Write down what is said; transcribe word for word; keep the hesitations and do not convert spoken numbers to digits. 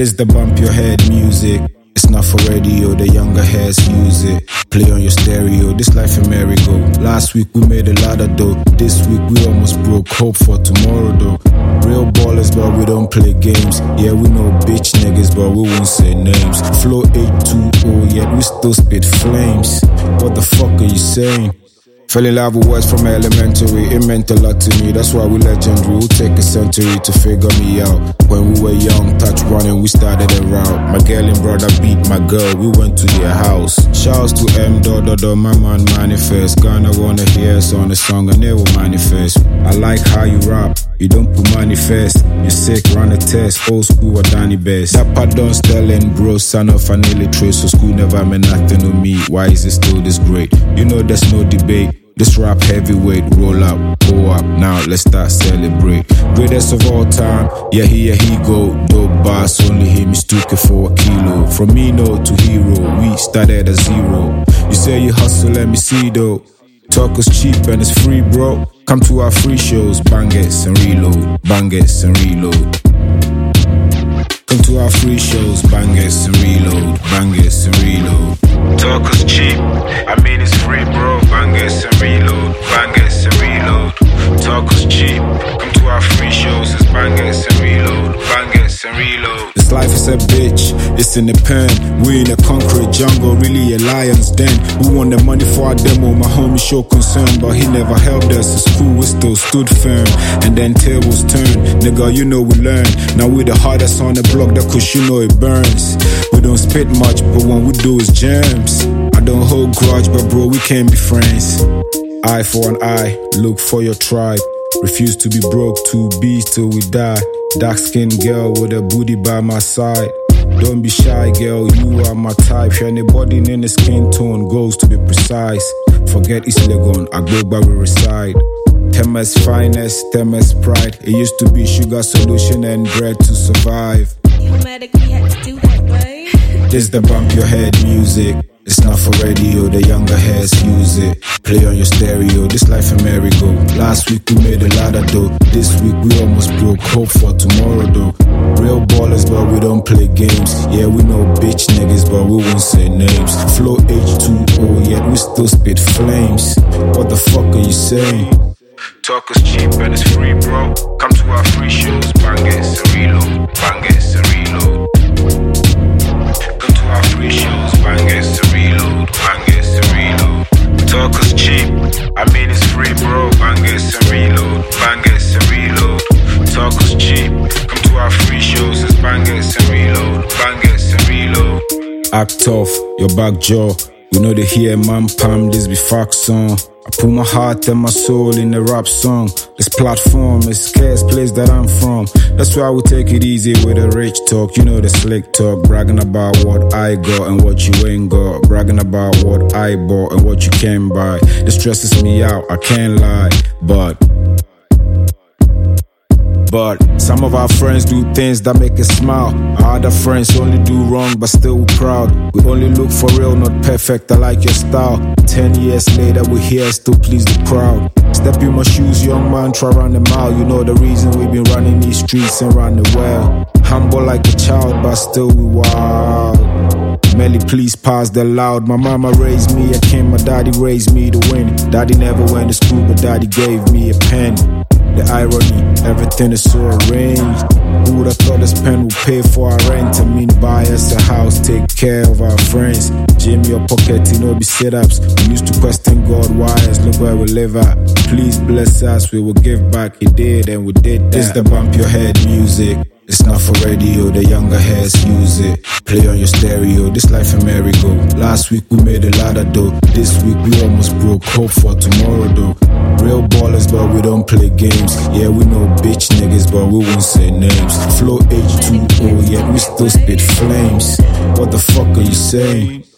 This the bump your head music. It's not for radio, the younger heads use it. Play on your stereo, this life a merry-go. Last week we made a lot of dough. This week we almost broke, hope for tomorrow though. Real ballers but we don't play games. Yeah, we know bitch niggas but we won't say names. Flow eight two oh, yet we still spit flames. What the fuck are you saying? Fell in love with words from elementary, it meant a lot to me, that's why we legendary. We'll take a century to figure me out. When we were young, touch running, we started a route. My girl and brother beat my girl, we went to their house. Shouts to M, dot, dot, dot, my man manifest. Ghana wanna hear us on the song and they will manifest. I like how you rap, you don't put manifest. You sick, run a test, old school or Danny best. That part don't stelling, bro, son of an illiterate. So school never meant nothing to me, why is it still this great? You know there's no debate. This rap heavyweight, roll up, go up, now let's start celebrate. Greatest of all time, yeah here he go. Dope boss, only him mistook it for a kilo. From Mino to hero, we started at zero. You say you hustle, let me see though. Talk is cheap and it's free bro. Come to our free shows, bang it and reload, bang it and reload. Come to our free shows, bang it and reload, bang it and reload. Talk is cheap, I mean it's free bro. Bang it and reload, bang it and reload. Talk is cheap, come to our free shows, it's bang it and reload, bang it and reload. This life is a bitch, it's in the pen. We in a concrete jungle, really a lion's den. We want the money for our demo, my homie show concern, but he never helped us. It's cool, we still stood firm. And then tables turned, nigga you know we learn. Now we the hardest on the block, that cause you know it burns. We don't spit much, but when we do it's gems. I don't hold grudge, but bro we can't be friends. Eye for an eye, look for your tribe. Refuse to be broke, two B's till we die. Dark skinned girl with a booty by my side. Don't be shy girl, you are my type. Anybody in the skin tone goes to be precise. Forget East Legon, I go by we reside. Temes finest, Temes pride. It used to be sugar solution and bread to survive. You medically had to do that, babe. This the bump your head music. It's not for radio, the younger heads use it. Play on your stereo, this life a merry-go. Last week we made a lot of dough. This week we almost broke, hope for tomorrow though. Real ballers but we don't play games. Yeah we know bitch niggas but we won't say names. Flow H two O, yet we still spit flames. What the fuck are you saying? Talk is cheap and it's free bro. Come to our free shows, bang it and reload, bang it and reload. Come to our free shows, bang it and reload, bang it and reload. Talk is cheap, I mean it's free bro. Bang it and reload, bang it and reload. Talk is cheap, come to our free shows, it's bang it and reload, bang it and reload. Act tough, your back jaw. We know they hear man palm, this be fact song. I put my heart and my soul in a rap song. This platform is scarce place that I'm from. That's why we take it easy with the rich talk. You know the slick talk, bragging about what I got and what you ain't got. Bragging about what I bought and what you can't buy. This stresses me out, I can't lie. But But some of our friends do things that make us smile. Our other friends only do wrong but still we proud. We only look for real, not perfect, I like your style. Ten years later we here, still please the crowd. Step in my shoes, young man, try run a mile. You know the reason we've been running these streets and run the well. Humble like a child but still we wild. Melly, please pass the loud. My mama raised me a king, my daddy raised me to win. Daddy never went to school but daddy gave me a pen. The irony, everything is so arranged. Who would have thought this pen would pay for our rent? I mean, buy us a house, take care of our friends. Jimmy your pocket, you know, be sit-ups. We used to question God, why us, look where we live at. Please bless us, we will give back. He did, and we did that. It's the bump your head music. It's not for radio, the younger heads use it. Play on your stereo, this life a merry-go. Last week we made a lot of dough. This week we almost broke, hope for tomorrow though. Real ballers but we don't play games. Yeah we know bitch niggas but we won't say names. Flow H two O, yet we still spit flames. What the fuck are you saying?